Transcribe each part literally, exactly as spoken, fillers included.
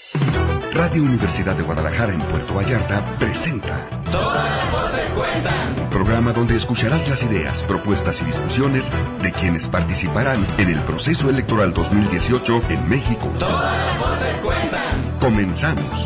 Radio Universidad de Guadalajara en Puerto Vallarta presenta Todas las voces cuentan. Programa donde escucharás las ideas, propuestas y discusiones de quienes participarán en el proceso electoral dos mil dieciocho en México. Todas las voces cuentan. Comenzamos.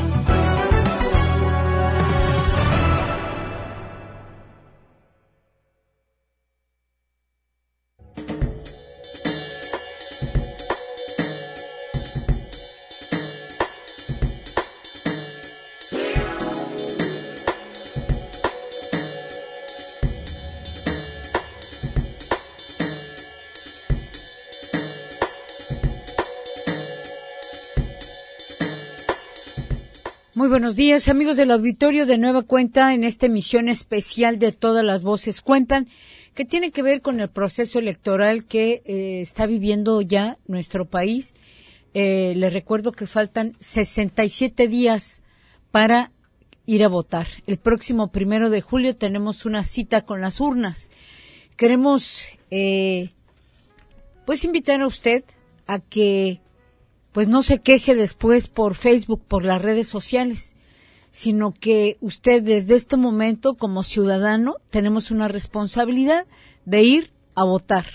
Muy buenos días, amigos del auditorio, de nueva cuenta en esta emisión especial de Todas las Voces Cuentan, que tiene que ver con el proceso electoral que eh, está viviendo ya nuestro país. Eh, les recuerdo que faltan sesenta y siete días para ir a votar. El próximo primero de julio tenemos una cita con las urnas. Queremos, eh, pues, invitar a usted a que pues no se queje después por Facebook, por las redes sociales, sino que usted desde este momento como ciudadano tenemos una responsabilidad de ir a votar.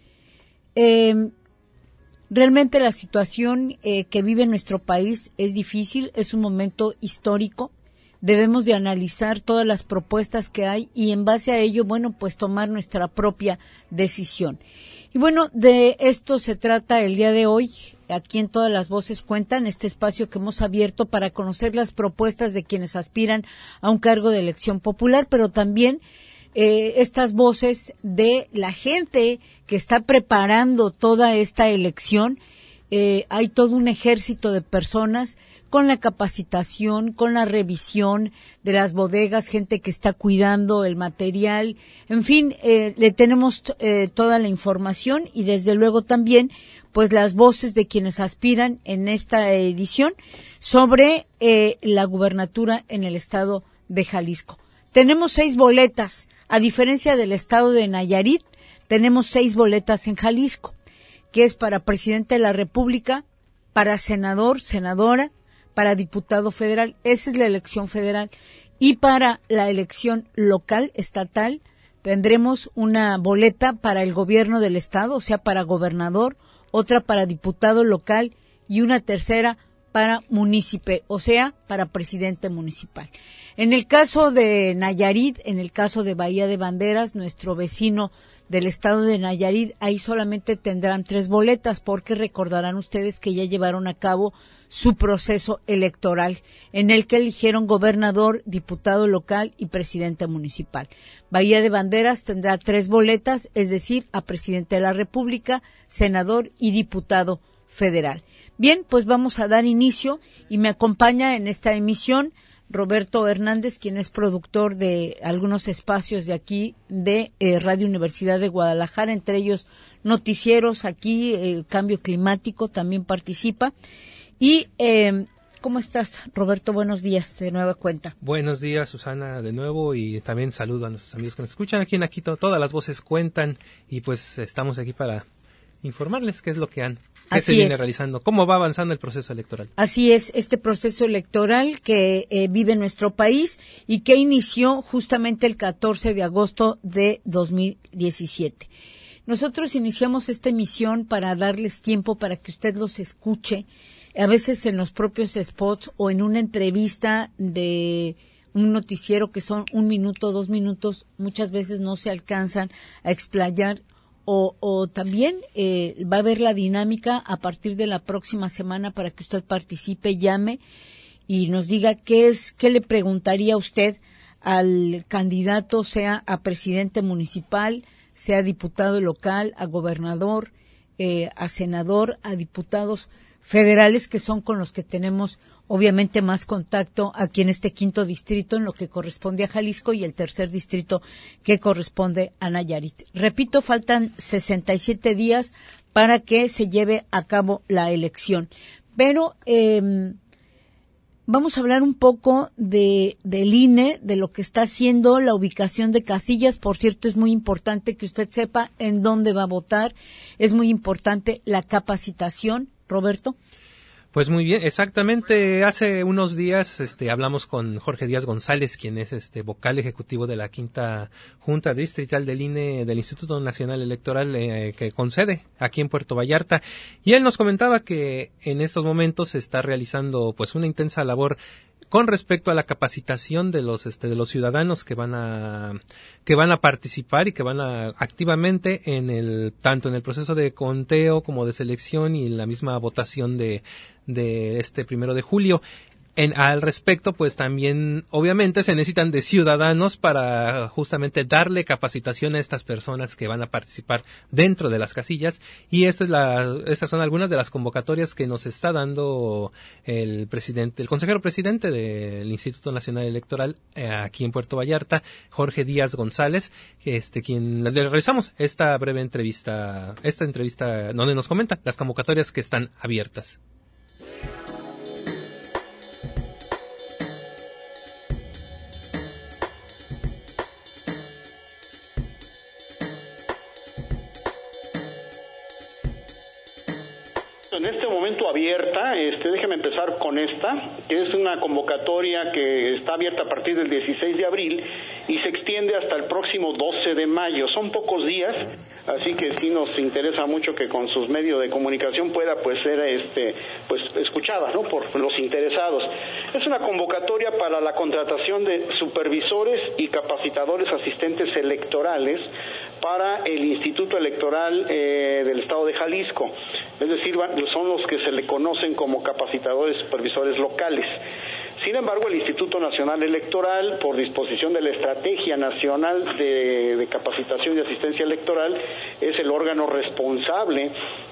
Eh, realmente la situación eh, que vive nuestro país es difícil, es un momento histórico. Debemos de analizar todas las propuestas que hay y en base a ello, bueno, pues tomar nuestra propia decisión. Y bueno, de esto se trata el día de hoy, aquí en Todas las Voces Cuentan, este espacio que hemos abierto para conocer las propuestas de quienes aspiran a un cargo de elección popular, pero también eh, estas voces de la gente que está preparando toda esta elección. Eh, hay todo un ejército de personas con la capacitación, con la revisión de las bodegas, gente que está cuidando el material, en fin, eh, le tenemos eh, toda la información y desde luego también pues las voces de quienes aspiran en esta edición sobre eh, la gubernatura en el estado de Jalisco. Tenemos seis boletas, a diferencia del estado de Nayarit, tenemos seis boletas en Jalisco, que es para presidente de la República, para senador, senadora, para diputado federal, esa es la elección federal, y para la elección local, estatal, tendremos una boleta para el gobierno del estado, o sea, para gobernador, otra para diputado local y una tercera para munícipe, o sea, para presidente municipal. En el caso de Nayarit, en el caso de Bahía de Banderas, nuestro vecino del estado de Nayarit, ahí solamente tendrán tres boletas, porque recordarán ustedes que ya llevaron a cabo su proceso electoral, en el que eligieron gobernador, diputado local y presidente municipal. Bahía de Banderas tendrá tres boletas, es decir, a presidente de la República, senador y diputado federal. Bien, pues vamos a dar inicio y me acompaña en esta emisión Roberto Hernández, quien es productor de algunos espacios de aquí de eh, Radio Universidad de Guadalajara, entre ellos noticieros aquí, eh, cambio climático, también participa. Y, eh, ¿cómo estás, Roberto? Buenos días, de nueva cuenta. Buenos días, Susana, de nuevo, y también saludo a nuestros amigos que nos escuchan aquí en Aquito. Todas las voces cuentan y pues estamos aquí para informarles qué es lo que han ¿Qué Así se viene es. realizando? ¿Cómo va avanzando el proceso electoral? Así es, este proceso electoral que eh, vive nuestro país y que inició justamente el catorce de agosto de dos mil diecisiete. Nosotros iniciamos esta emisión para darles tiempo para que usted los escuche, a veces en los propios spots o en una entrevista de un noticiero que son un minuto, dos minutos, muchas veces no se alcanzan a explayar. O, o también eh, va a haber la dinámica a partir de la próxima semana para que usted participe, llame y nos diga qué es, qué le preguntaría usted al candidato, sea a presidente municipal, sea a diputado local, a gobernador, eh, a senador, a diputados federales, que son con los que tenemos obviamente más contacto aquí en este quinto distrito, en lo que corresponde a Jalisco, y el tercer distrito que corresponde a Nayarit. Repito, faltan sesenta y siete días para que se lleve a cabo la elección. Pero eh, vamos a hablar un poco de del I N E, de lo que está haciendo, la ubicación de casillas. Por cierto, es muy importante que usted sepa en dónde va a votar. Es muy importante la capacitación. Roberto. Pues muy bien, exactamente. Hace unos días este, hablamos con Jorge Díaz González, quien es este vocal ejecutivo de la quinta Junta Distrital del I N E, del Instituto Nacional Electoral, eh, que concede aquí en Puerto Vallarta, y él nos comentaba que en estos momentos se está realizando pues una intensa labor con respecto a la capacitación de los este de los ciudadanos que van a que van a participar y que van a activamente en el tanto en el proceso de conteo como de selección y la misma votación de de este primero de julio. En, al respecto, pues también, obviamente, se necesitan de ciudadanos para justamente darle capacitación a estas personas que van a participar dentro de las casillas. Y esta es la, estas son algunas de las convocatorias que nos está dando el presidente, el consejero presidente del Instituto Nacional Electoral eh, aquí en Puerto Vallarta, Jorge Díaz González, este, quien le realizamos esta breve entrevista, esta entrevista donde nos comenta las convocatorias que están abiertas. En este momento abierta, este, déjeme empezar con esta, que es una convocatoria que está abierta a partir del dieciséis de abril y se extiende hasta el próximo doce de mayo. Son pocos días, así que sí nos interesa mucho que con sus medios de comunicación pueda pues ser este pues escuchada, ¿no?, por los interesados. Es una convocatoria para la contratación de supervisores y capacitadores asistentes electorales para el Instituto Electoral eh, del Estado de Jalisco, es decir, son los que se le conocen como capacitadores supervisores locales. Sin embargo, el Instituto Nacional Electoral, por disposición de la Estrategia Nacional de, de Capacitación y Asistencia Electoral, es el órgano responsable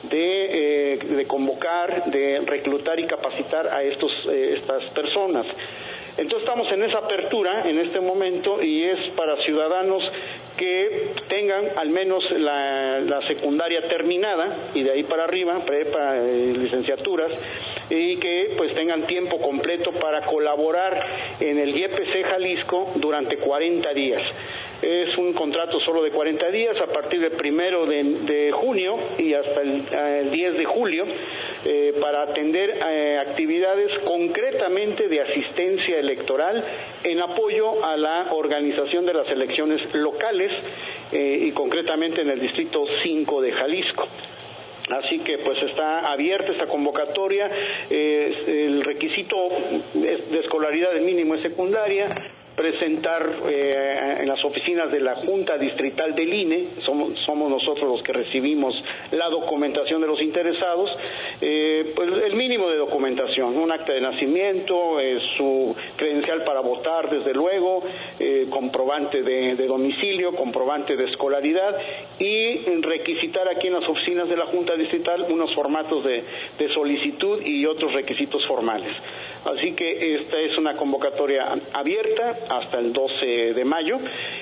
de, eh, de convocar, de reclutar y capacitar a estos, eh, estas personas. Entonces estamos en esa apertura en este momento y es para ciudadanos que tengan al menos la, la secundaria terminada y de ahí para arriba, prepa, eh, licenciaturas, y que pues tengan tiempo completo para colaborar en el Y P C Jalisco durante cuarenta días. Es un contrato solo de cuarenta días a partir del primero de, de junio y hasta el, el diez de julio eh, para atender eh, actividades concretamente de asistencia electoral en apoyo a la organización de las elecciones locales eh, y concretamente en el distrito cinco de Jalisco. Así que pues está abierta esta convocatoria, eh, el requisito de escolaridad de mínimo es secundaria, presentar eh, en las oficinas de la Junta Distrital del I N E, somos, somos nosotros los que recibimos la documentación de los interesados, eh, pues el mínimo de documentación, un acta de nacimiento, eh, su credencial para votar, desde luego, eh, comprobante de, de domicilio, comprobante de escolaridad y requisitar aquí en las oficinas de la Junta Distrital unos formatos de, de solicitud y otros requisitos formales. Así que esta es una convocatoria abierta hasta el doce de mayo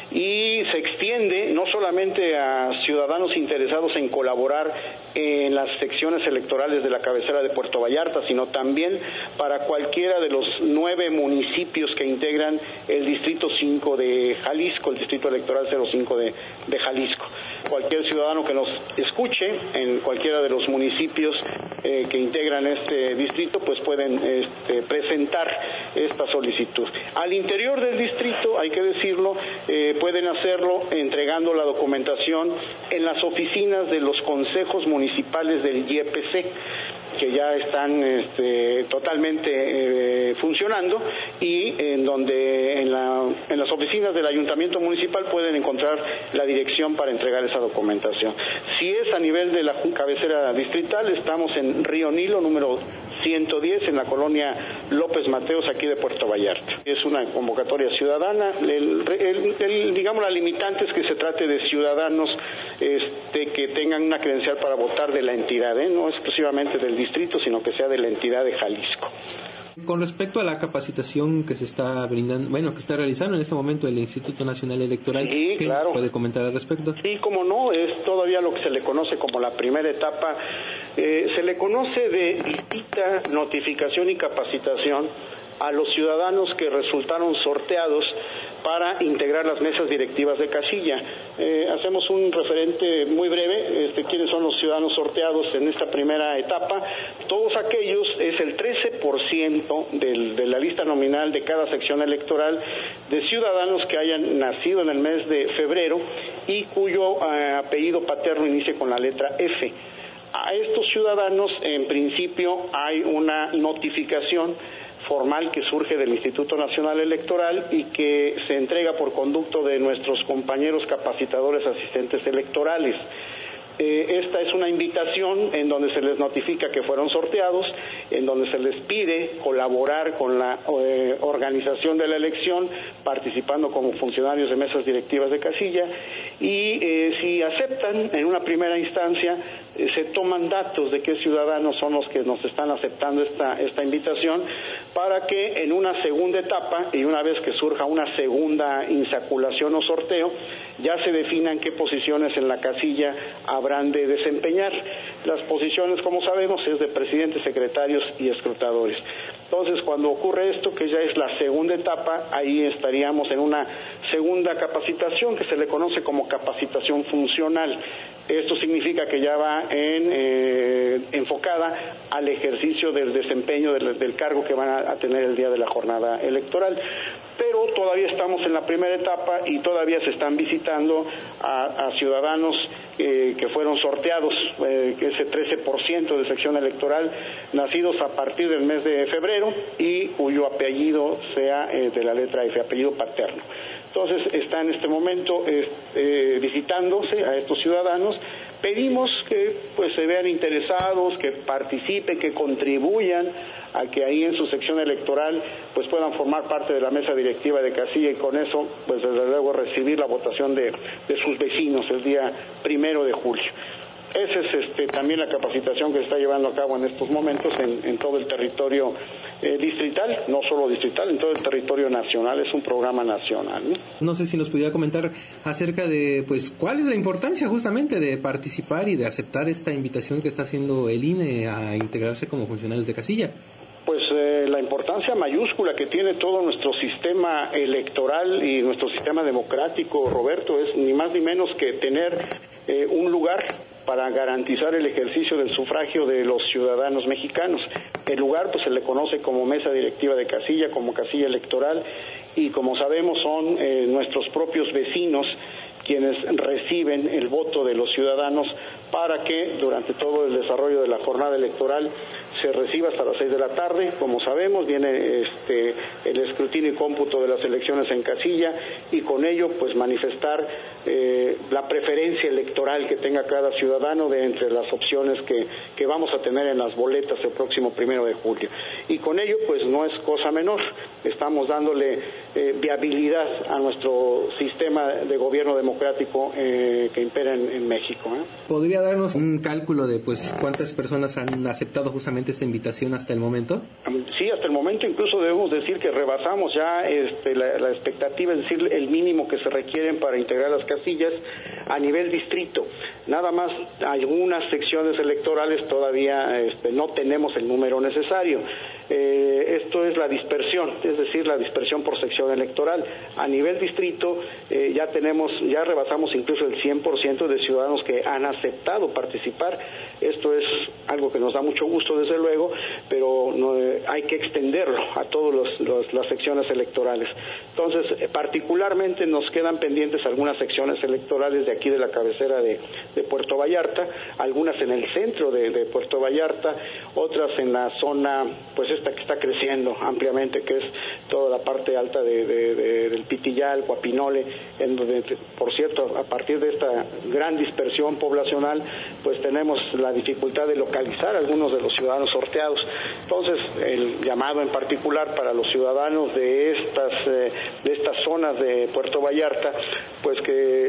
y se extiende no solamente a ciudadanos interesados en colaborar en las secciones electorales de la cabecera de Puerto Vallarta, sino también para cualquiera de los nueve municipios que integran el distrito cinco de Jalisco, el distrito electoral cero cinco de, de Jalisco. Cualquier ciudadano que nos escuche en cualquiera de los municipios eh, que integran este distrito, pues pueden este, presentar esta solicitud. Al interior del distrito, hay que decirlo, eh, pueden hacerlo entregando la documentación en las oficinas de los consejos municipales del Y P C, que ya están este, totalmente eh, funcionando y en donde en, la, en las oficinas del ayuntamiento municipal pueden encontrar la dirección para entregar esa documentación. Si es a nivel de la cabecera distrital, estamos en Río Nilo, número ciento diez, en la colonia López Mateos, aquí de Puerto Vallarta. Es una convocatoria ciudadana. El, el, el, digamos, la limitante es que se trate de ciudadanos este, que tengan una credencial para votar de la entidad, ¿eh? No exclusivamente del distrito, sino que sea de la entidad de Jalisco. Con respecto a la capacitación que se está brindando, bueno, que está realizando en este momento el Instituto Nacional Electoral, sí, ¿qué claro. nos puede comentar al respecto? Sí, como no, es todavía lo que se le conoce como la primera etapa. Eh, se le conoce de visita, notificación y capacitación a los ciudadanos que resultaron sorteados para integrar las mesas directivas de casilla. Eh, hacemos un referente muy breve, este, quiénes son los ciudadanos sorteados en esta primera etapa. Todos aquellos, es el trece por ciento del, de la lista nominal de cada sección electoral de ciudadanos que hayan nacido en el mes de febrero y cuyo eh, apellido paterno inicie con la letra F. A estos ciudadanos, en principio, hay una notificación formal que surge del Instituto Nacional Electoral y que se entrega por conducto de nuestros compañeros capacitadores asistentes electorales. Eh, esta es una invitación en donde se les notifica que fueron sorteados, en donde se les pide colaborar con la eh, organización de la elección, participando como funcionarios de mesas directivas de casilla, y eh, si aceptan en una primera instancia, eh, se toman datos de qué ciudadanos son los que nos están aceptando esta, esta invitación, para que en una segunda etapa, y una vez que surja una segunda insaculación o sorteo, ya se definan qué posiciones en la casilla habrán de desempeñar. Las posiciones, como sabemos, es de presidentes, secretarios y escrutadores. Entonces, cuando ocurre esto, que ya es la segunda etapa, ahí estaríamos en una segunda capacitación que se le conoce como capacitación funcional. Esto significa que ya va en, eh, enfocada al ejercicio del desempeño del, del cargo que van a, a tener el día de la jornada electoral. Pero todavía estamos en la primera etapa y todavía se están visitando a, a ciudadanos eh, que fueron sorteados, eh, ese trece por ciento de sección electoral, nacidos a partir del mes de febrero y cuyo apellido sea eh, de la letra F, apellido paterno. Entonces está en este momento eh, eh, visitándose a estos ciudadanos. Pedimos que pues se vean interesados, que participen, que contribuyan a que ahí en su sección electoral pues puedan formar parte de la mesa directiva de casilla y con eso pues desde luego recibir la votación de, de sus vecinos el día primero de julio. Esa es este, también la capacitación que se está llevando a cabo en estos momentos en, en todo el territorio eh, distrital, no solo distrital, en todo el territorio nacional. Es un programa nacional, ¿no? No sé si nos pudiera comentar acerca de, pues, cuál es la importancia justamente de participar y de aceptar esta invitación que está haciendo el I N E a integrarse como funcionarios de casilla. Pues eh, la importancia mayúscula que tiene todo nuestro sistema electoral y nuestro sistema democrático, Roberto, es ni más ni menos que tener eh, un lugar para garantizar el ejercicio del sufragio de los ciudadanos mexicanos. El lugar pues se le conoce como mesa directiva de casilla, como casilla electoral, y como sabemos son eh, nuestros propios vecinos quienes reciben el voto de los ciudadanos para que durante todo el desarrollo de la jornada electoral se reciba hasta las seis de la tarde. Como sabemos, viene este el escrutinio y cómputo de las elecciones en casilla y con ello pues manifestar eh, la preferencia electoral que tenga cada ciudadano de entre las opciones que, que vamos a tener en las boletas el próximo primero de julio. Y con ello pues no es cosa menor, estamos dándole eh, viabilidad a nuestro sistema de gobierno democrático eh, que impera en, en México, ¿eh? ¿Podría darnos un cálculo de pues cuántas personas han aceptado justamente esta invitación hasta el momento? Sí, hasta el momento incluso debemos decir que rebasamos ya este, la, la expectativa, es decir, el mínimo que se requieren para integrar las casillas a nivel distrito. Nada más algunas secciones electorales todavía este, no tenemos el número necesario. Eh, esto es la dispersión, es decir, la dispersión por sección electoral. A nivel distrito eh, ya tenemos, ya rebasamos incluso el cien por ciento de ciudadanos que han aceptado participar. Esto es algo que nos da mucho gusto, desde luego, pero no, eh, hay que extenderlo a todas las secciones electorales. Entonces, eh, particularmente nos quedan pendientes algunas secciones electorales de aquí de la cabecera de, de Puerto Vallarta, algunas en el centro de, de Puerto Vallarta, otras en la zona, pues esta que está creciendo ampliamente, que es toda la parte alta de, de, de, del Pitillal, Guapinole, en donde, por cierto, a partir de esta gran dispersión poblacional, pues tenemos la dificultad de localizar a algunos de los ciudadanos sorteados. Entonces, el llamado en particular para los ciudadanos de estas eh, de estas zonas de Puerto Vallarta, pues que pues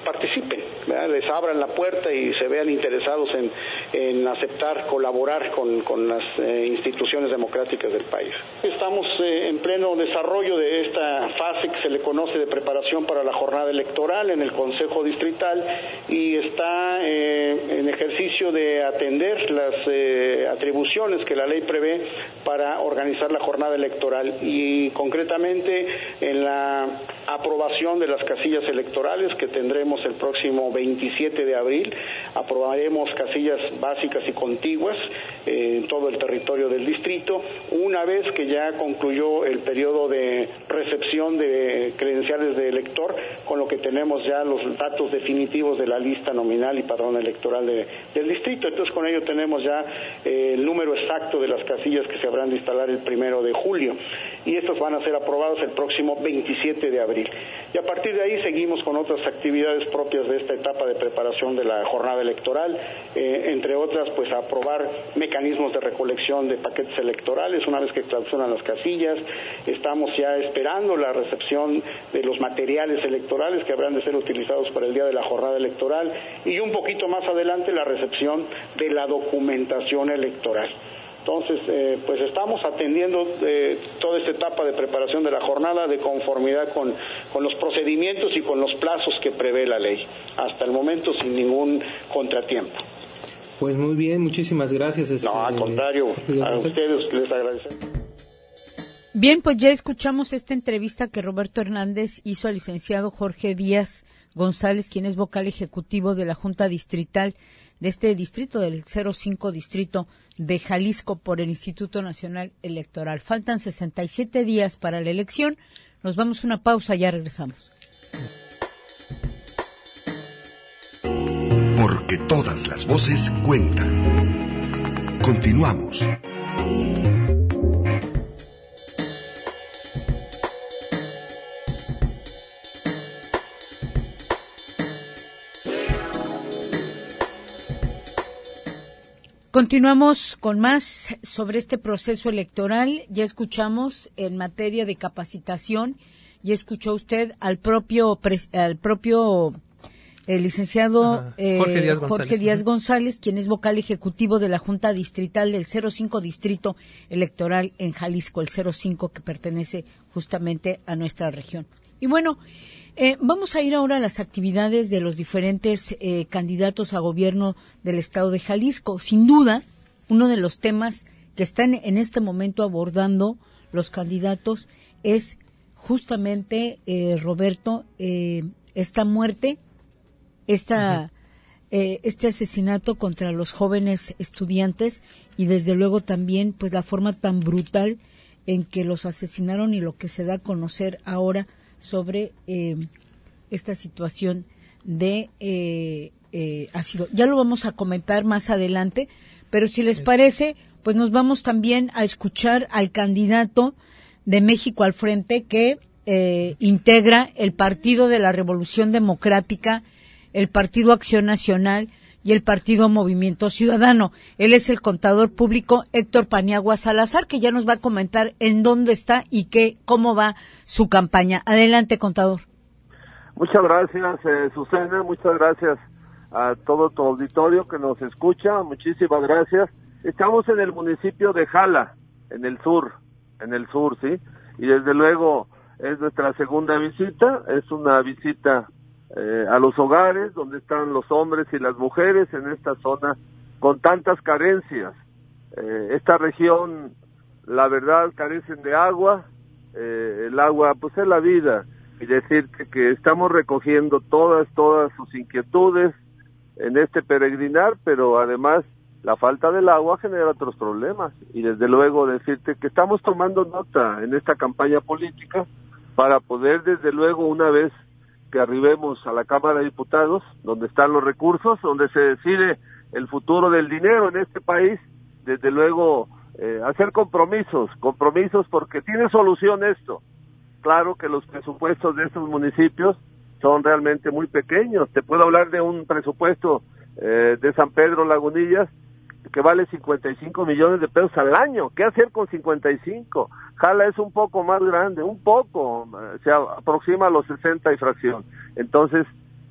participen, ¿verdad? Les abran la puerta y se vean interesados en, en aceptar, colaborar con, con las eh, instituciones democráticas del país. Estamos eh, en pleno desarrollo de esta fase que se le conoce de preparación para la jornada electoral en el Consejo Distrital y está eh, en ejercicio de atender las eh, atribuciones que la ley prevé para organizar la jornada electoral y concretamente en la aprobación de las casillas electorales que tendremos el próximo veintisiete de abril. Aprobaremos casillas básicas y contiguas eh, en todo el territorio del distrito, una vez que ya concluyó el periodo de recepción de credenciales de elector, con lo que tenemos ya los datos definitivos de la lista nominal y padrón electoral de, del distrito. Entonces con ello tenemos ya eh, el número exacto de las casillas que se habrán de instalar el primero de julio y estas van a ser aprobadas el próximo veintisiete de abril. Y a partir de ahí seguimos con otras actividades propias de esta etapa de preparación de la jornada electoral, eh, entre otras pues aprobar mecanismos de recolección de paquetes electorales una vez que clausuran las casillas. Estamos ya esperando la recepción de los materiales electorales que habrán de ser utilizados para el día de la jornada electoral y un poquito más adelante la recepción de la documentación electoral. Entonces, eh, pues estamos atendiendo eh, toda esta etapa de preparación de la jornada de conformidad con, con los procedimientos y con los plazos que prevé la ley. Hasta el momento sin ningún contratiempo. Pues muy bien, muchísimas gracias. Este, no, al contrario, a ustedes les agradecemos. Bien, pues ya escuchamos esta entrevista que Roberto Hernández hizo al licenciado Jorge Díaz González, quien es vocal ejecutivo de la Junta Distrital de este distrito, del cero cinco Distrito de Jalisco, por el Instituto Nacional Electoral. Faltan sesenta y siete días para la elección. Nos vamos a una pausa, ya regresamos. Porque todas las voces cuentan. Continuamos. Continuamos con más sobre este proceso electoral. Ya escuchamos en materia de capacitación, ya escuchó usted al propio al propio el licenciado eh, Jorge, Díaz González, Jorge Díaz González, quien es vocal ejecutivo de la Junta Distrital del cero cinco Distrito Electoral en Jalisco, el cero cinco que pertenece justamente a nuestra región. Y bueno, Eh, vamos a ir ahora a las actividades de los diferentes eh, candidatos a gobierno del estado de Jalisco. Sin duda, uno de los temas que están en este momento abordando los candidatos es justamente, eh, Roberto, eh, esta muerte, esta, uh-huh. eh, este asesinato contra los jóvenes estudiantes y desde luego también pues la forma tan brutal en que los asesinaron y lo que se da a conocer ahora sobre eh, esta situación de eh, eh, ácido. Ya lo vamos a comentar más adelante, pero si les parece, pues nos vamos también a escuchar al candidato de México al Frente que eh, integra el Partido de la Revolución Democrática, el Partido Acción Nacional y el Partido Movimiento Ciudadano. Él es el contador público Héctor Paniagua Salazar, que ya nos va a comentar en dónde está y qué, cómo va su campaña. Adelante, contador. Muchas gracias, eh, Susana, muchas gracias a todo tu auditorio que nos escucha, muchísimas gracias. Estamos en el municipio de Jala, en el sur, en el sur, ¿sí? Y desde luego es nuestra segunda visita, es una visita Eh, a los hogares donde están los hombres y las mujeres en esta zona con tantas carencias. Eh, esta región, la verdad, carecen de agua, eh, el agua pues es la vida, y decirte que estamos recogiendo todas, todas sus inquietudes en este peregrinar, pero además la falta del agua genera otros problemas, y desde luego decirte que estamos tomando nota en esta campaña política para poder desde luego una vez que arribemos a la Cámara de Diputados, donde están los recursos, donde se decide el futuro del dinero en este país, desde luego eh, hacer compromisos, compromisos porque tiene solución esto. Claro que los presupuestos de estos municipios son realmente muy pequeños. Te puedo hablar de un presupuesto eh, de San Pedro Lagunillas que vale cincuenta y cinco millones de pesos al año. ¿Qué hacer con cincuenta y cinco? Jala es un poco más grande, un poco, se aproxima a los sesenta y fracción. Entonces,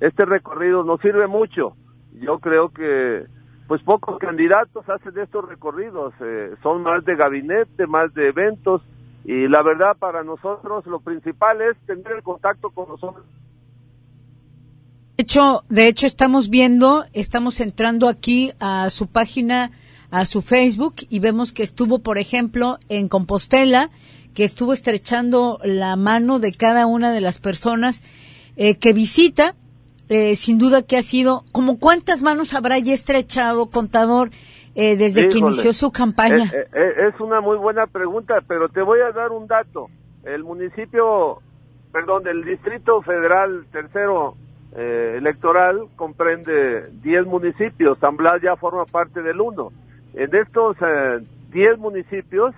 este recorrido nos sirve mucho. Yo creo que pues pocos candidatos hacen estos recorridos, eh, son más de gabinete, más de eventos, y la verdad para nosotros lo principal es tener el contacto con nosotros. De hecho, de hecho estamos viendo, estamos entrando aquí a su página, a su Facebook, y vemos que estuvo, por ejemplo, en Compostela, que estuvo estrechando la mano de cada una de las personas eh, que visita. Eh, sin duda que ha sido, ¿como cuántas manos habrá ya estrechado, contador, eh, desde Híjole, que inició su campaña? Eh, eh, es una muy buena pregunta, pero te voy a dar un dato. El municipio, perdón, el Distrito Federal Tercero eh, Electoral comprende diez municipios, San Blas ya forma parte del uno. En estos eh, diez municipios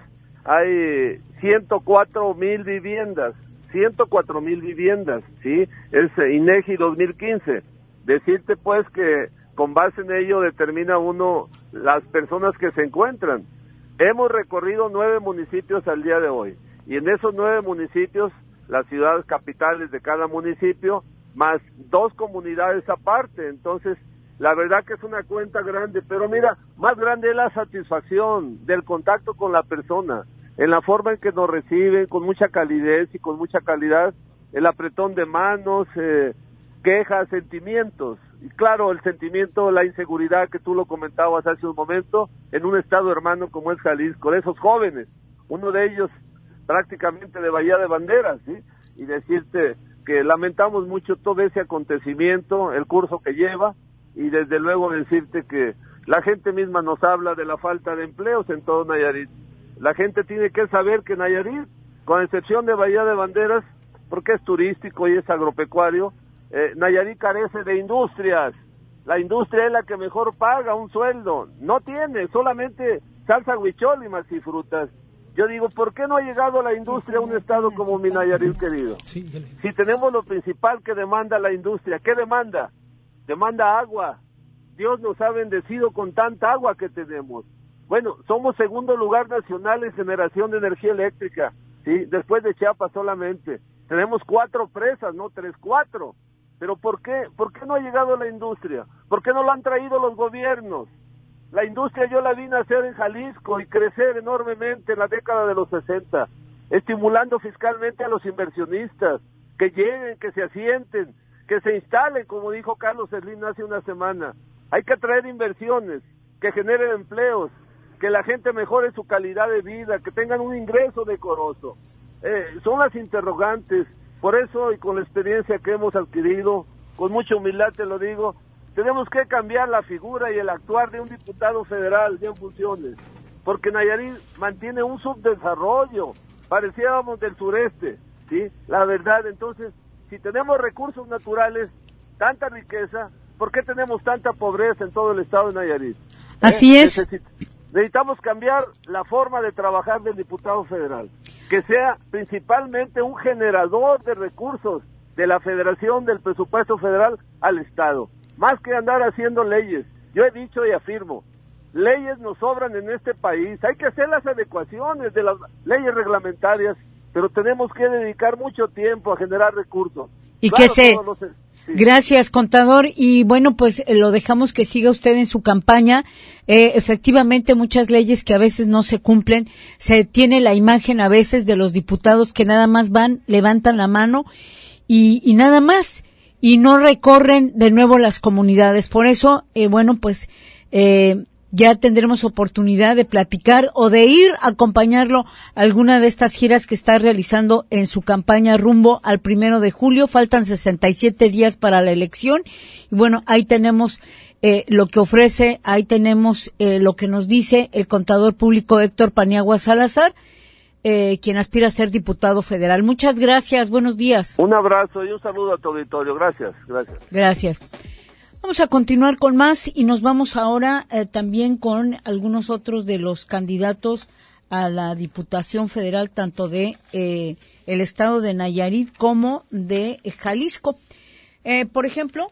hay ciento cuatro mil viviendas. ciento cuatro mil viviendas, ¿sí? Es INEGI dos mil quince. Decirte pues que con base en ello determina uno las personas que se encuentran. Hemos recorrido nueve municipios al día de hoy, y en esos nueve municipios, las ciudades capitales de cada municipio, más dos comunidades aparte. Entonces, la verdad que es una cuenta grande, pero mira, más grande es la satisfacción del contacto con la persona, en la forma en que nos reciben, con mucha calidez y con mucha calidad, el apretón de manos, eh, quejas, sentimientos. Y claro, el sentimiento, la inseguridad que tú lo comentabas hace un momento, en un estado hermano como es Jalisco, de esos jóvenes, uno de ellos prácticamente de Bahía de Banderas, ¿sí? Y decirte que lamentamos mucho todo ese acontecimiento, el curso que lleva, y desde luego decirte que la gente misma nos habla de la falta de empleos en todo Nayarit. La gente tiene que saber que Nayarit, con excepción de Bahía de Banderas, porque es turístico y es agropecuario, eh, Nayarit carece de industrias. La industria es la que mejor paga un sueldo. No tiene, solamente salsa huichol y masifrutas. Yo digo, ¿por qué no ha llegado la industria a un estado como mi Nayarit querido? Si tenemos lo principal que demanda la industria, ¿qué demanda? Demanda agua. Dios nos ha bendecido con tanta agua que tenemos. Bueno, somos segundo lugar nacional en generación de energía eléctrica, ¿sí? Después de Chiapas solamente. Tenemos cuatro presas, no tres, cuatro. Pero ¿por qué? ¿Por qué no ha llegado la industria? ¿Por qué no la han traído los gobiernos? La industria yo la vi nacer en Jalisco y crecer enormemente en la década de los sesenta, estimulando fiscalmente a los inversionistas, que lleguen, que se asienten, que se instalen, como dijo Carlos Slim hace una semana. Hay que traer inversiones, que generen empleos, que la gente mejore su calidad de vida, que tengan un ingreso decoroso. Eh, son las interrogantes. Por eso, y con la experiencia que hemos adquirido, con mucha humildad te lo digo, tenemos que cambiar la figura y el actuar de un diputado federal ya en funciones, porque Nayarit mantiene un subdesarrollo, parecíamos del sureste, ¿sí? La verdad, entonces, si tenemos recursos naturales, tanta riqueza, ¿por qué tenemos tanta pobreza en todo el estado de Nayarit? Así ¿Eh? es. Necesit- necesitamos cambiar la forma de trabajar del diputado federal, que sea principalmente un generador de recursos de la federación, del presupuesto federal al estado, más que andar haciendo leyes. Yo he dicho y afirmo, leyes nos sobran en este país, hay que hacer las adecuaciones de las leyes reglamentarias, pero tenemos que dedicar mucho tiempo a generar recursos. Y Claro, que se... todos los... Sí. Gracias, contador. Y bueno, pues eh, lo dejamos que siga usted en su campaña. Eh, efectivamente, muchas leyes que a veces no se cumplen. Se tiene la imagen a veces de los diputados que nada más van, levantan la mano y, y nada más. Y no recorren de nuevo las comunidades. Por eso, eh, bueno, pues eh, ya tendremos oportunidad de platicar o de ir a acompañarlo a alguna de estas giras que está realizando en su campaña rumbo al primero de julio. Faltan sesenta y siete días para la elección. Y bueno, ahí tenemos eh, lo que ofrece, ahí tenemos eh, lo que nos dice el contador público Héctor Paniagua Salazar, eh, quien aspira a ser diputado federal. Muchas gracias, buenos días. Un abrazo y un saludo a tu auditorio. Gracias, gracias. Gracias. Vamos a continuar con más y nos vamos ahora eh, también con algunos otros de los candidatos a la Diputación Federal, tanto de eh, el estado de Nayarit como de Jalisco. Eh, por ejemplo,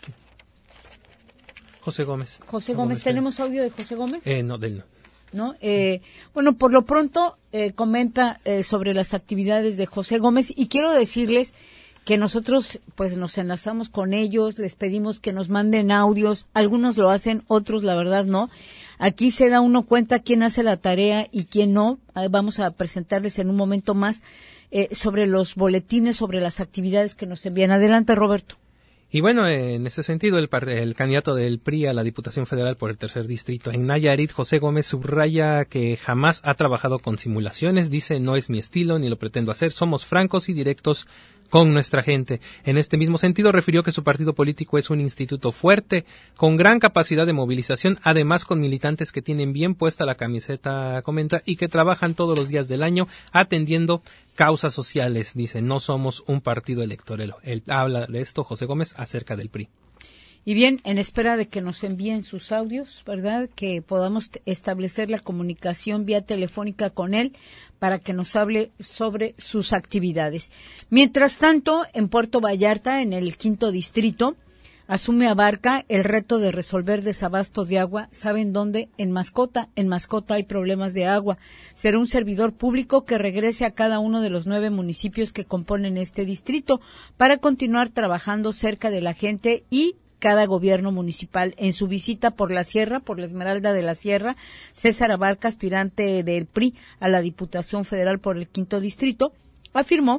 José Gómez. José Gómez, Gómez ¿tenemos audio de José Gómez? Eh, no, de él no. ¿No? Eh, bueno, por lo pronto eh, comenta eh, sobre las actividades de José Gómez y quiero decirles que nosotros pues nos enlazamos con ellos, les pedimos que nos manden audios, algunos lo hacen, otros la verdad no. Aquí se da uno cuenta quién hace la tarea y quién no. Vamos a presentarles en un momento más eh, sobre los boletines, sobre las actividades que nos envían. Adelante, Roberto. Y bueno, en ese sentido, el, el candidato del P R I a la Diputación Federal por el tercer distrito en Nayarit, José Gómez, subraya que jamás ha trabajado con simulaciones. Dice, no es mi estilo, ni lo pretendo hacer. Somos francos y directos con nuestra gente. En este mismo sentido, refirió que su partido político es un instituto fuerte, con gran capacidad de movilización, además con militantes que tienen bien puesta la camiseta, comenta, y que trabajan todos los días del año atendiendo causas sociales. Dice, no somos un partido electorero. Él habla de esto, José Gómez, acerca del P R I. Y bien, en espera de que nos envíen sus audios, ¿verdad? Que podamos establecer la comunicación vía telefónica con él para que nos hable sobre sus actividades. Mientras tanto, en Puerto Vallarta, en el quinto distrito, asume Abarca el reto de resolver desabasto de agua. ¿Saben dónde? En Mascota. En Mascota hay problemas de agua. Será un servidor público que regrese a cada uno de los nueve municipios que componen este distrito para continuar trabajando cerca de la gente y cada gobierno municipal. En su visita por la Sierra, por la Esmeralda de la Sierra, César Abarca, aspirante del P R I a la Diputación Federal por el quinto distrito, afirmó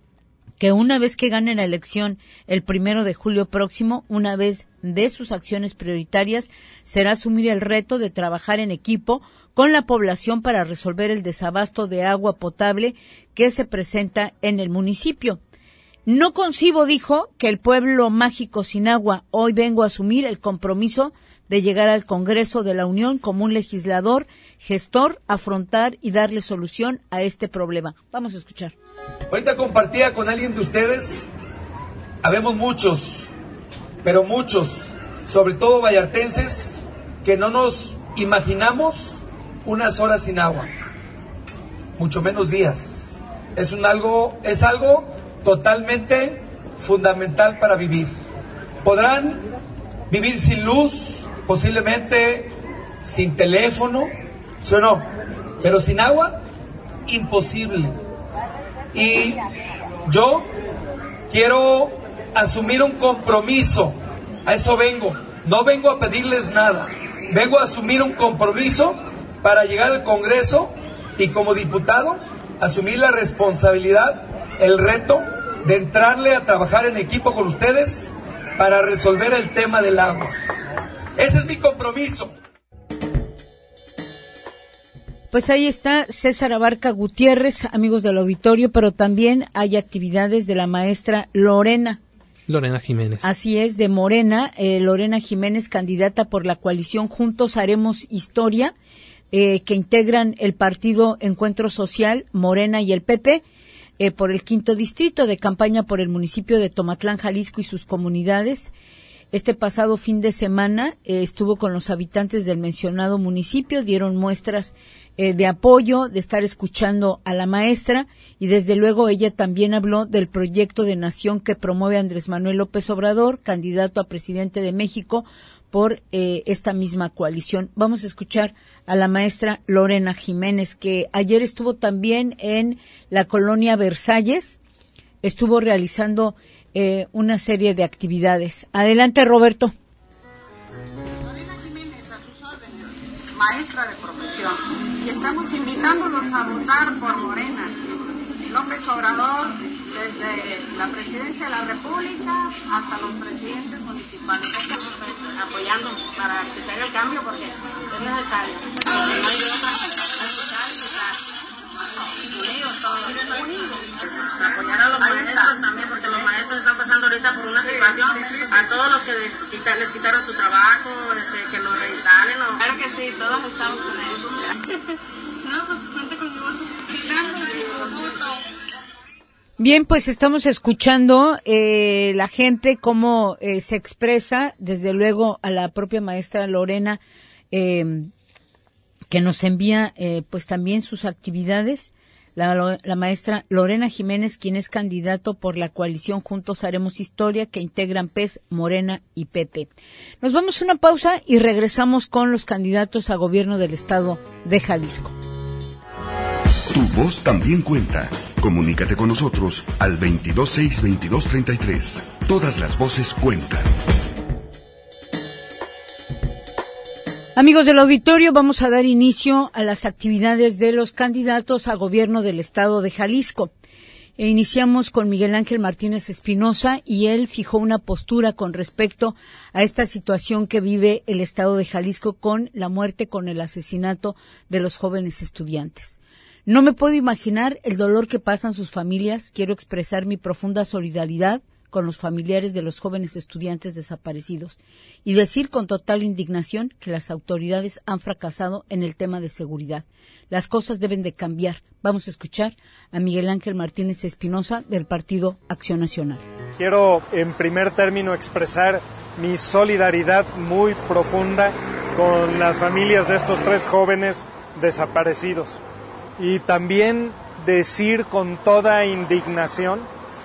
que una vez que gane la elección el primero de julio próximo, una vez de sus acciones prioritarias será asumir el reto de trabajar en equipo con la población para resolver el desabasto de agua potable que se presenta en el municipio. No concibo, dijo, que el pueblo mágico sin agua. Hoy vengo a asumir el compromiso de llegar al Congreso de la Unión como un legislador, gestor, afrontar y darle solución a este problema. Vamos a escuchar. Ahorita compartía con alguien de ustedes, habemos muchos, pero muchos, sobre todo vallartenses, que no nos imaginamos unas horas sin agua, mucho menos días. Es un algo, es algo totalmente fundamental para vivir. Podrán vivir sin luz, posiblemente sin teléfono, ¿sí o no? Pero sin agua, imposible. Y yo quiero asumir un compromiso, a eso vengo, no vengo a pedirles nada, vengo a asumir un compromiso para llegar al Congreso y como diputado asumir la responsabilidad, el reto de entrarle a trabajar en equipo con ustedes para resolver el tema del agua. Ese es mi compromiso. Pues ahí está César Abarca Gutiérrez, amigos del auditorio, pero también hay actividades de la maestra Lorena. Lorena Jiménez. Así es, de Morena, eh, Lorena Jiménez, candidata por la coalición Juntos Haremos Historia, eh, que integran el partido Encuentro Social, Morena y el P P, eh, por el quinto distrito, de campaña por el municipio de Tomatlán, Jalisco y sus comunidades. Este pasado fin de semana eh, estuvo con los habitantes del mencionado municipio, dieron muestras eh, de apoyo, de estar escuchando a la maestra y desde luego ella también habló del proyecto de nación que promueve Andrés Manuel López Obrador, candidato a presidente de México por eh, esta misma coalición. Vamos a escuchar a la maestra Lorena Jiménez, que ayer estuvo también en la colonia Versalles, estuvo realizando Eh, una serie de actividades. Adelante, Roberto. Lorena Jiménez, a sus órdenes, maestra de profesión, y estamos invitándolos a votar por Morena. López Obrador, desde la presidencia de la República hasta los presidentes municipales. Estamos apoyando para que se haga el cambio porque es necesario. Porque no hay otra, escuchar y votar. Unidos todos. Apoyar a los maestros también, porque los maestros están pasando ahorita por una situación, a todos los que les, quita, les quitaron su trabajo, este, que lo reinstalen. O... Claro que sí, todos estamos con eso. No, pues cuente con mi voto. Bien, pues estamos escuchando eh, la gente cómo eh, se expresa, desde luego a la propia maestra Lorena, eh, que nos envía eh, pues también sus actividades. La, la maestra Lorena Jiménez, quien es candidato por la coalición Juntos Haremos Historia, que integran P E S, Morena y P P. Nos vamos a una pausa y regresamos con los candidatos a gobierno del estado de Jalisco. Tu voz también cuenta. Comunícate con nosotros al veintidós seis veintidós treinta y tres. Todas las voces cuentan. Amigos del auditorio, vamos a dar inicio a las actividades de los candidatos a gobierno del estado de Jalisco. E iniciamos con Miguel Ángel Martínez Espinosa y él fijó una postura con respecto a esta situación que vive el estado de Jalisco con la muerte, con el asesinato de los jóvenes estudiantes. No me puedo imaginar el dolor que pasan sus familias. Quiero expresar mi profunda solidaridad con los familiares de los jóvenes estudiantes desaparecidos y decir con total indignación que las autoridades han fracasado en el tema de seguridad. Las cosas deben de cambiar. Vamos a escuchar a Miguel Ángel Martínez Espinosa del Partido Acción Nacional. Quiero en primer término expresar mi solidaridad muy profunda con las familias de estos tres jóvenes desaparecidos y también decir con toda indignación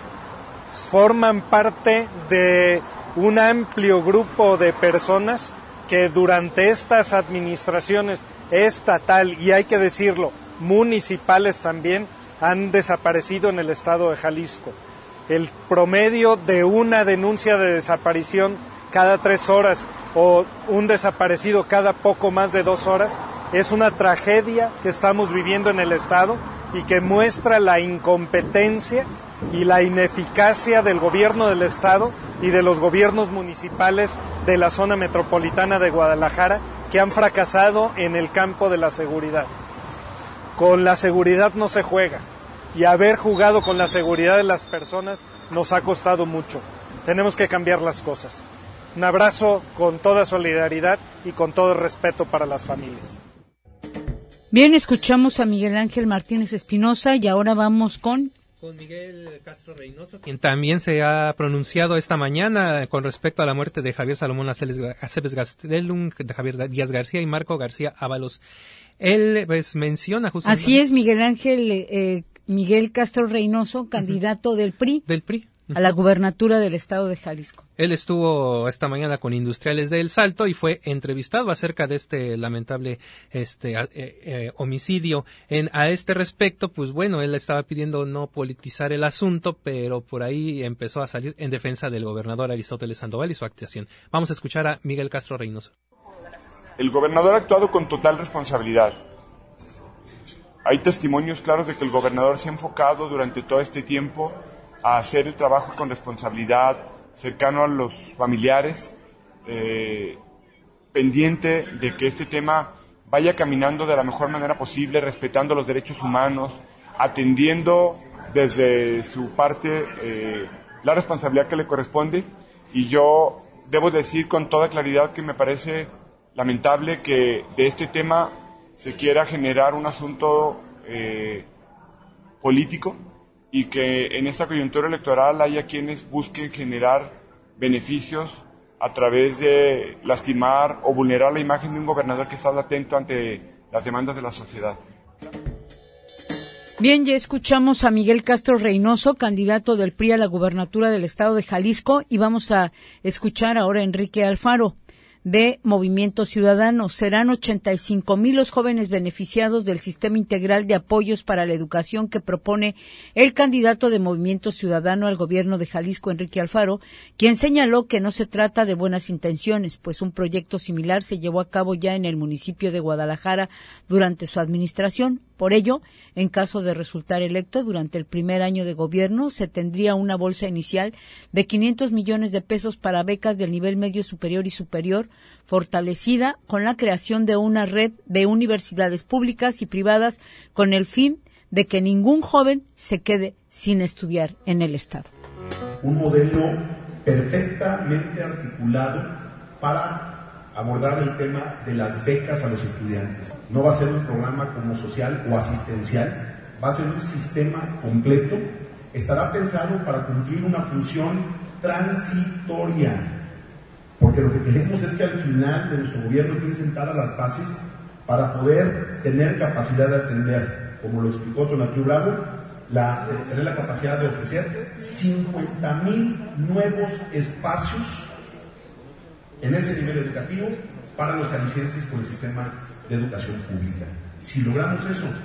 forman parte de un amplio grupo de personas que durante estas administraciones estatal y hay que decirlo, municipales también, han desaparecido en el estado de Jalisco. El promedio de una denuncia de desaparición cada tres horas o un desaparecido cada poco más de dos horas es una tragedia que estamos viviendo en el estado y que muestra la incompetencia y la ineficacia del gobierno del estado y de los gobiernos municipales de la zona metropolitana de Guadalajara que han fracasado en el campo de la seguridad. Con la seguridad no se juega y haber jugado con la seguridad de las personas nos ha costado mucho. Tenemos que cambiar las cosas. Un abrazo con toda solidaridad y con todo respeto para las familias. Bien, escuchamos a Miguel Ángel Martínez Espinosa y ahora vamos con... con Miguel Castro Reynoso, quien también se ha pronunciado esta mañana con respecto a la muerte de Javier Salomón Aceves Gastelum, de Javier Díaz García y Marco García Ábalos. Él pues menciona justamente... Así es, Miguel Ángel, eh, Miguel Castro Reynoso, candidato uh-huh. del P R I. Del P R I. A la gubernatura del estado de Jalisco. Él estuvo esta mañana con industriales de El Salto y fue entrevistado acerca de este lamentable este eh, eh, homicidio. En, a este respecto, pues bueno, él estaba pidiendo no politizar el asunto, pero por ahí empezó a salir en defensa del gobernador Aristóteles Sandoval y su actuación. Vamos a escuchar a Miguel Castro Reynoso. El gobernador ha actuado con total responsabilidad. Hay testimonios claros de que el gobernador se ha enfocado durante todo este tiempo a hacer el trabajo con responsabilidad, cercano a los familiares, eh, pendiente de que este tema vaya caminando de la mejor manera posible, respetando los derechos humanos, atendiendo desde su parte eh, la responsabilidad que le corresponde. Y yo debo decir con toda claridad que me parece lamentable que de este tema se quiera generar un asunto eh, político, y que en esta coyuntura electoral haya quienes busquen generar beneficios a través de lastimar o vulnerar la imagen de un gobernador que está atento ante las demandas de la sociedad. Bien, ya escuchamos a Miguel Castro Reynoso, candidato del P R I a la gubernatura del estado de Jalisco, y vamos a escuchar ahora a Enrique Alfaro, de Movimiento Ciudadano. Serán ochenta y cinco mil los jóvenes beneficiados del sistema integral de apoyos para la educación que propone el candidato de Movimiento Ciudadano al gobierno de Jalisco, Enrique Alfaro, quien señaló que no se trata de buenas intenciones, pues un proyecto similar se llevó a cabo ya en el municipio de Guadalajara durante su administración. Por ello, en caso de resultar electo durante el primer año de gobierno, se tendría una bolsa inicial de quinientos millones de pesos para becas del nivel medio superior y superior, fortalecida con la creación de una red de universidades públicas y privadas con el fin de que ningún joven se quede sin estudiar en el estado. Un modelo perfectamente articulado para abordar el tema de las becas a los estudiantes. No va a ser un programa como social o asistencial, va a ser un sistema completo, estará pensado para cumplir una función transitoria, porque lo que queremos es que al final de nuestro gobierno estén sentadas las bases para poder tener capacidad de atender, como lo explicó Tonatiuh Bravo, la, de tener la capacidad de ofrecer cincuenta mil nuevos espacios en ese nivel educativo para los jaliscienses con el sistema de educación pública. Si logramos eso,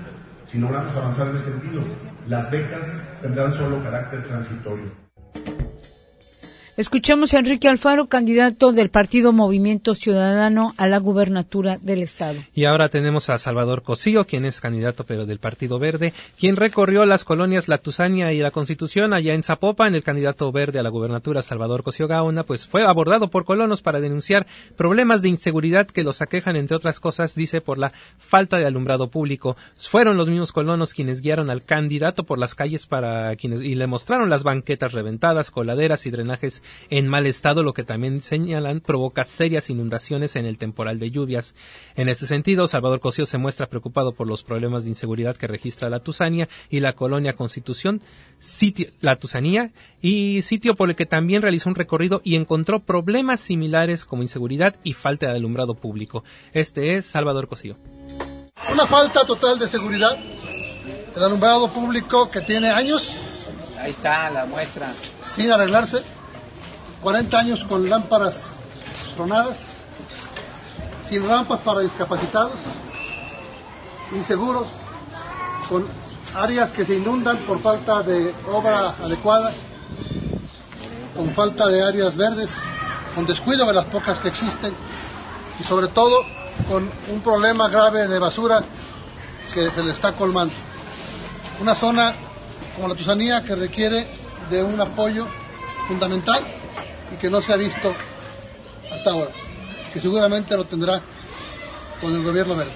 si logramos avanzar en ese sentido. Las becas tendrán solo carácter transitorio. Escuchamos a Enrique Alfaro, candidato del partido Movimiento Ciudadano a la gubernatura del estado. Y ahora tenemos a Salvador Cosío, quien es candidato pero del Partido Verde, quien recorrió las colonias La Tusania y La Constitución allá en Zapopan. El candidato verde a la gubernatura, Salvador Cosío Gaona, pues fue abordado por colonos para denunciar problemas de inseguridad que los aquejan, entre otras cosas, dice, por la falta de alumbrado público. Fueron los mismos colonos quienes guiaron al candidato por las calles para quienes y le mostraron las banquetas reventadas, coladeras y drenajes en mal estado, lo que también señalan provoca serias inundaciones en el temporal de lluvias. En este sentido, Salvador Cosío se muestra preocupado por los problemas de inseguridad que registra La Tusania y la colonia Constitución, sitio, La Tusanía, y sitio por el que también realizó un recorrido y encontró problemas similares como inseguridad y falta de alumbrado público. Este es Salvador Cosío. Una falta total de seguridad, el alumbrado público que tiene años. Ahí está la muestra. Sin arreglarse. cuarenta años con lámparas tronadas, sin rampas para discapacitados, inseguros, con áreas que se inundan por falta de obra adecuada, con falta de áreas verdes, con descuido de las pocas que existen y sobre todo con un problema grave de basura que se le está colmando. Una zona como La Tusanía que requiere de un apoyo fundamental y que no se ha visto hasta ahora, que seguramente lo tendrá con el gobierno verde.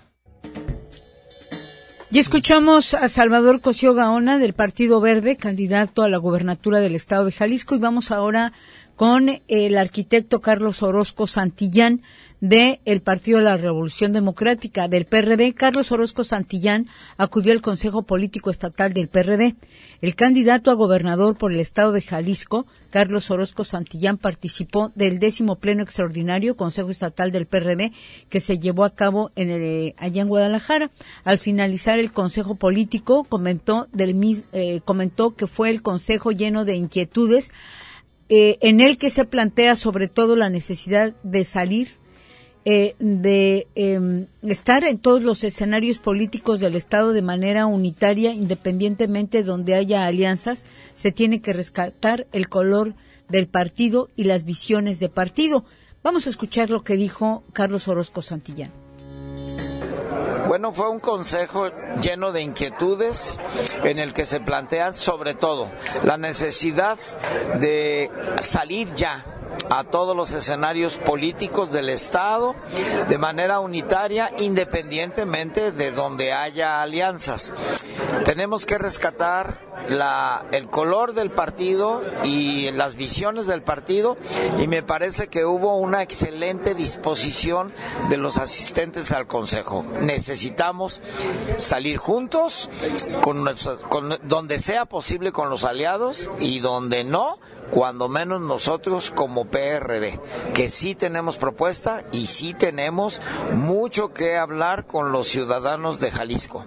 Y escuchamos a Salvador Cosío Gaona del Partido Verde, candidato a la gubernatura del estado de Jalisco, y vamos ahora con el arquitecto Carlos Orozco Santillán de el Partido de la Revolución Democrática del P R D. Carlos Orozco Santillán acudió al Consejo Político Estatal del P R D. El candidato a gobernador por el estado de Jalisco, Carlos Orozco Santillán, participó del décimo pleno extraordinario Consejo Estatal del P R D que se llevó a cabo en el, allá en Guadalajara. Al finalizar el Consejo Político, comentó del eh, comentó que fue el consejo lleno de inquietudes, eh, en el que se plantea sobre todo la necesidad de salir Eh, de eh, estar en todos los escenarios políticos del Estado de manera unitaria, independientemente donde haya alianzas. Se tiene que rescatar el color del partido y las visiones de partido. Vamos a escuchar lo que dijo Carlos Orozco Santillán. Bueno, fue un consejo lleno de inquietudes en el que se plantea sobre todo la necesidad de salir ya a todos los escenarios políticos del Estado de manera unitaria, independientemente de donde haya alianzas. Tenemos que rescatar la, el color del partido y las visiones del partido, y me parece que hubo una excelente disposición de los asistentes al Consejo. Necesitamos salir juntos, con, con, donde sea posible con los aliados, y donde no, cuando menos nosotros como P R D, que sí tenemos propuesta y sí tenemos mucho que hablar con los ciudadanos de Jalisco.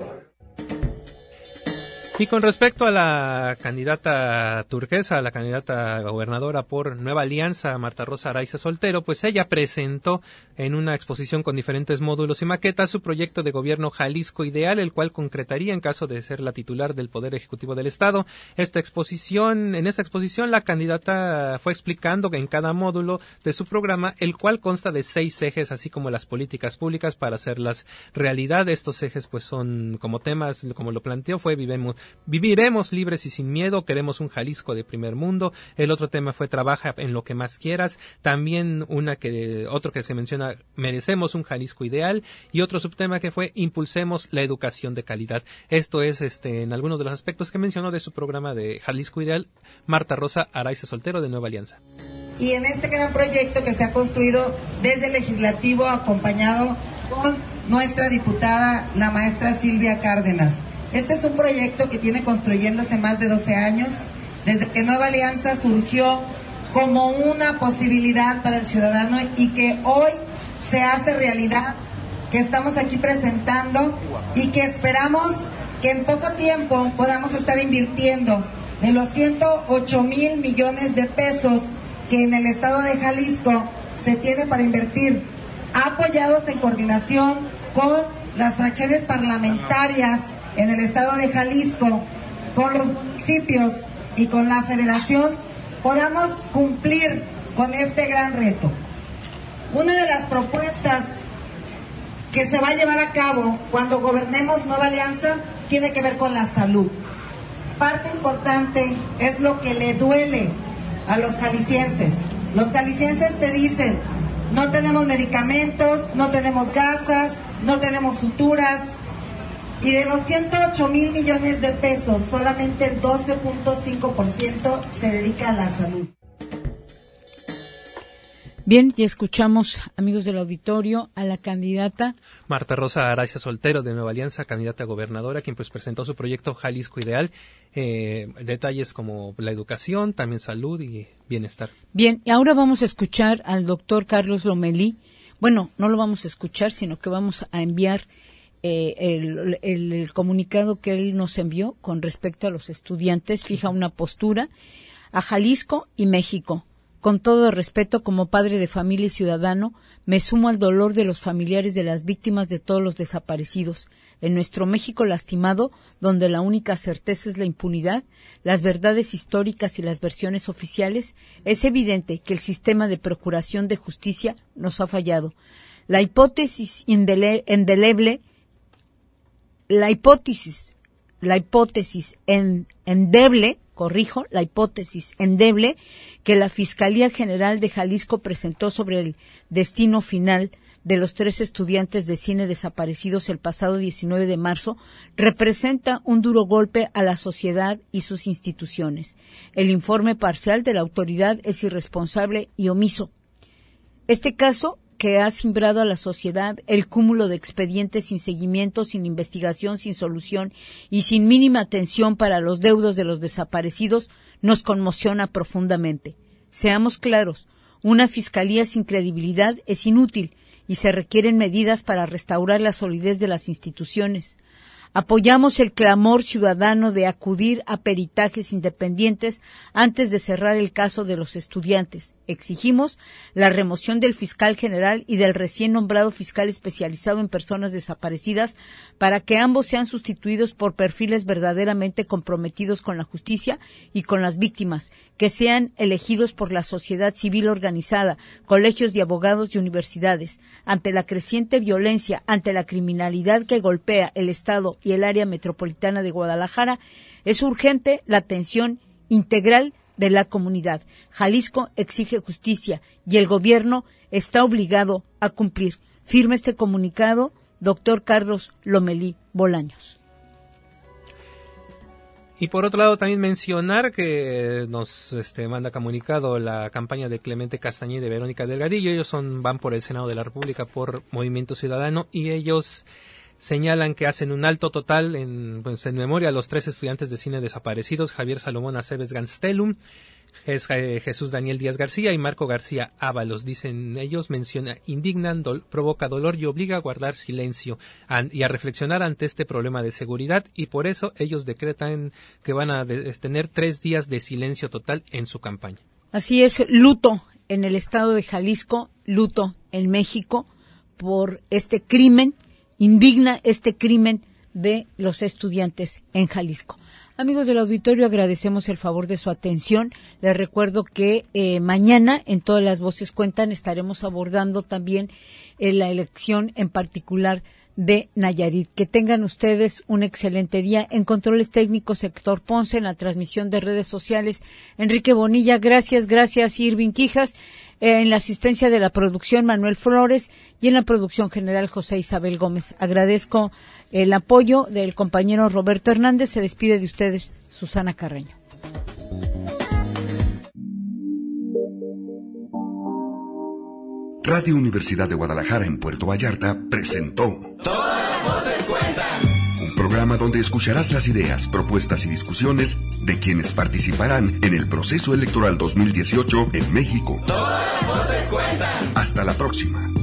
Y con respecto a la candidata turquesa, la candidata gobernadora por Nueva Alianza, Marta Rosa Araiza Soltero, pues ella presentó en una exposición con diferentes módulos y maquetas su proyecto de gobierno Jalisco Ideal, el cual concretaría en caso de ser la titular del Poder Ejecutivo del Estado. Esta exposición, en esta exposición la candidata fue explicando que en cada módulo de su programa, el cual consta de seis ejes, así como las políticas públicas para hacerlas realidad. Estos ejes pues son como temas, como lo planteó, fue vivemos Viviremos libres y sin miedo, queremos un Jalisco de primer mundo. El otro tema fue trabaja en lo que más quieras. También una que otro que se menciona, merecemos un Jalisco ideal, y otro subtema que fue impulsemos la educación de calidad. Esto es este en algunos de los aspectos que mencionó de su programa de Jalisco Ideal Marta Rosa Araiza Soltero de Nueva Alianza. Y en este gran proyecto que se ha construido desde el Legislativo, acompañado con nuestra diputada, la maestra Silvia Cárdenas. Este es un proyecto que tiene construyéndose más de doce años, desde que Nueva Alianza surgió como una posibilidad para el ciudadano y que hoy se hace realidad, que estamos aquí presentando y que esperamos que en poco tiempo podamos estar invirtiendo de los ciento ocho mil millones de pesos que en el estado de Jalisco se tiene para invertir, apoyados en coordinación con las fracciones parlamentarias en el estado de Jalisco, con los municipios y con la federación, podamos cumplir con este gran reto. Una de las propuestas que se va a llevar a cabo cuando gobernemos Nueva Alianza tiene que ver con la salud. Parte importante es lo que le duele a los jaliscienses. Los jaliscienses te dicen, no tenemos medicamentos, no tenemos gasas, no tenemos suturas, y de los ciento ocho mil millones de pesos, solamente el doce punto cinco por ciento se dedica a la salud. Bien, ya escuchamos, amigos del auditorio, a la candidata Marta Rosa Araiza Soltero de Nueva Alianza, candidata a gobernadora, quien pues presentó su proyecto Jalisco Ideal, eh, detalles como la educación, también salud y bienestar. Bien, y ahora vamos a escuchar al doctor Carlos Lomelí. Bueno, no lo vamos a escuchar, sino que vamos a enviar eh, el, el, el comunicado que él nos envió con respecto a los estudiantes. Fija una postura a Jalisco y México. Con todo respeto, como padre de familia y ciudadano, me sumo al dolor de los familiares de las víctimas de todos los desaparecidos. En nuestro México lastimado, donde la única certeza es la impunidad, las verdades históricas y las versiones oficiales, es evidente que el sistema de procuración de justicia nos ha fallado. La hipótesis indele- indeleble, la hipótesis, la hipótesis en, endeble, corrijo, la hipótesis endeble que la Fiscalía General de Jalisco presentó sobre el destino final de los tres estudiantes de cine desaparecidos el pasado diecinueve de marzo representa un duro golpe a la sociedad y sus instituciones. El informe parcial de la autoridad es irresponsable y omiso. Este caso, que ha cimbrado a la sociedad el cúmulo de expedientes sin seguimiento, sin investigación, sin solución y sin mínima atención para los deudos de los desaparecidos, nos conmociona profundamente. Seamos claros, una fiscalía sin credibilidad es inútil y se requieren medidas para restaurar la solidez de las instituciones. Apoyamos el clamor ciudadano de acudir a peritajes independientes antes de cerrar el caso de los estudiantes. Exigimos la remoción del fiscal general y del recién nombrado fiscal especializado en personas desaparecidas para que ambos sean sustituidos por perfiles verdaderamente comprometidos con la justicia y con las víctimas, que sean elegidos por la sociedad civil organizada, colegios de abogados y universidades. Ante la creciente violencia, ante la criminalidad que golpea el Estado y el área metropolitana de Guadalajara, es urgente la atención integral de la comunidad. Jalisco exige justicia y el gobierno está obligado a cumplir. Firma este comunicado, doctor Carlos Lomelí Bolaños. Y por otro lado también mencionar que nos este, manda comunicado la campaña de Clemente Castañeda y de Verónica Delgadillo. Ellos son van por el Senado de la República por Movimiento Ciudadano y ellos señalan que hacen un alto total en, pues, en memoria a los tres estudiantes de cine desaparecidos, Javier Salomón Aceves Ganstelum, Jesús Daniel Díaz García y Marco García Ábalos. Dicen ellos, menciona, indignan, do, provoca dolor y obliga a guardar silencio an, y a reflexionar ante este problema de seguridad, y por eso ellos decretan que van a de, tener tres días de silencio total en su campaña. Así es, luto en el estado de Jalisco, luto en México por este crimen. Indigna este crimen de los estudiantes en Jalisco. Amigos del auditorio, agradecemos el favor de su atención. Les recuerdo que eh, mañana en Todas las Voces Cuentan estaremos abordando también eh, la elección en particular de Nayarit. Que tengan ustedes un excelente día. En controles técnicos, Héctor Ponce, en la transmisión de redes sociales, Enrique Bonilla, gracias, gracias, Irving Quijas, eh, en la asistencia de la producción, Manuel Flores, y en la producción general, José Isabel Gómez. Agradezco el apoyo del compañero Roberto Hernández. Se despide de ustedes, Susana Carreño. Radio Universidad de Guadalajara en Puerto Vallarta presentó Todas las voces cuentan. Un programa donde escucharás las ideas, propuestas y discusiones de quienes participarán en el proceso electoral dos mil dieciocho en México. Todas las voces cuentan. Hasta la próxima.